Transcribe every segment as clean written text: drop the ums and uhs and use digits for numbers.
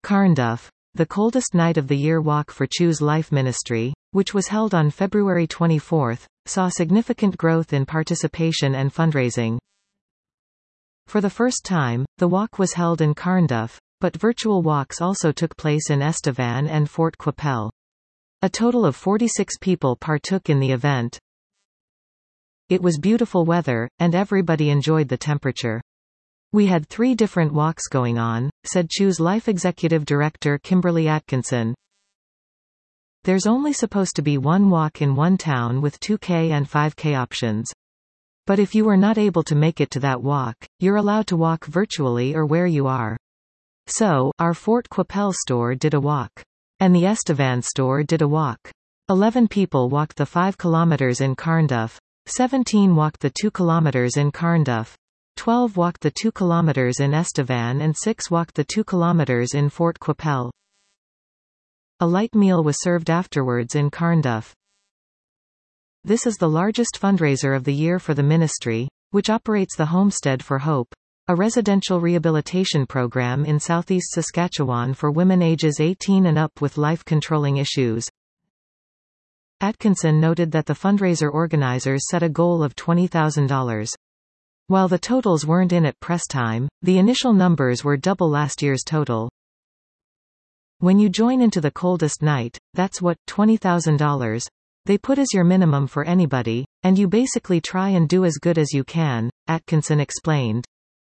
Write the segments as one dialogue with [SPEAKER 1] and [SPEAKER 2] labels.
[SPEAKER 1] Carnduff, the coldest night of the year walk for Choose Life Ministry, which was held on February 24, saw significant growth in participation and fundraising. For the first time, the walk was held in Carnduff, but virtual walks also took place in Estevan and Fort Qu'Appelle. A total of 46 people partook in the event. It was beautiful weather, and everybody enjoyed the temperature. We had 3 different walks going on, said Choose Life Executive Director Kimberly Atkinson. There's only supposed to be one walk in one town with 2K and 5K options. But if you were not able to make it to that walk, you're allowed to walk virtually or where you are. So, our Fort Qu'Appelle store did a walk. And the Estevan store did a walk. 11 people walked the 5 kilometers in Carnduff. 17 walked the 2 kilometers in Carnduff. 12 walked the 2 kilometers in Estevan and 6 walked the 2 kilometers in Fort Qu'Appelle. A light meal was served afterwards in Carnduff. This is the largest fundraiser of the year for the ministry, which operates the Homestead for Hope, a residential rehabilitation program in southeast Saskatchewan for women ages 18 and up with life-controlling issues. Atkinson noted that the fundraiser organizers set a goal of $20,000. While the totals weren't in at press time, the initial numbers were double last year's total. When you join into the coldest night, that's what, $20,000, they put as your minimum for anybody, and you basically try and do as good as you can, Atkinson explained.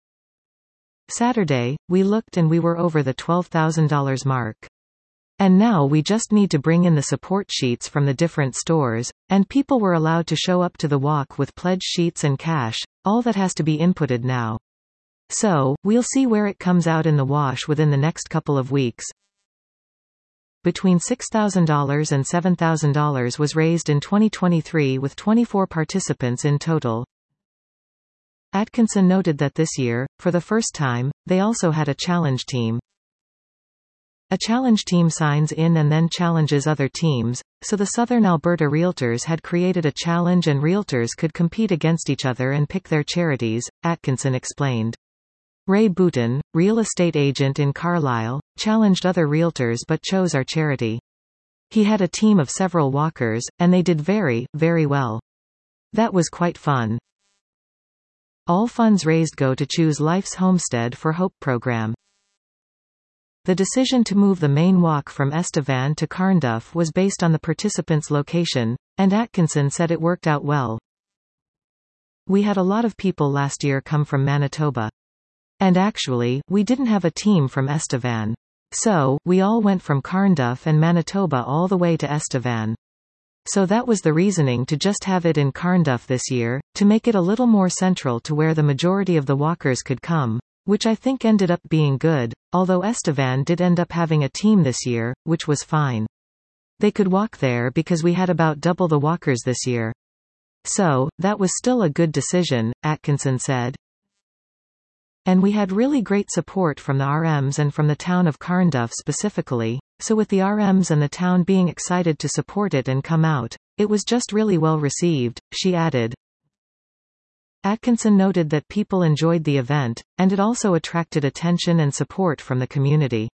[SPEAKER 1] Saturday, we looked and we were over the $12,000 mark. And now we just need to bring in the support sheets from the different stores, and people were allowed to show up to the walk with pledge sheets and cash, all that has to be inputted now. So, we'll see where it comes out in the wash within the next couple of weeks. Between $6,000 and $7,000 was raised in 2023 with 24 participants in total. Atkinson noted that this year, for the first time, they also had a challenge team. A challenge team signs in and then challenges other teams, so the Southern Alberta Realtors had created a challenge and realtors could compete against each other and pick their charities, Atkinson explained. Ray Boutin, real estate agent in Carlisle, challenged other realtors but chose our charity. He had a team of several walkers, and they did very, very well. That was quite fun. All funds raised go to Choose Life's Homestead for Hope program. The decision to move the main walk from Estevan to Carnduff was based on the participants' location, and Atkinson said it worked out well. We had a lot of people last year come from Manitoba. And actually, we didn't have a team from Estevan. So, we all went from Carnduff and Manitoba all the way to Estevan. So that was the reasoning to just have it in Carnduff this year, to make it a little more central to where the majority of the walkers could come, which I think ended up being good, although Estevan did end up having a team this year, which was fine. They could walk there because we had about double the walkers this year. So, that was still a good decision, Atkinson said. And we had really great support from the RMs and from the town of Carnduff specifically, so with the RMs and the town being excited to support it and come out, it was just really well received, she added. Atkinson noted that people enjoyed the event, and it also attracted attention and support from the community.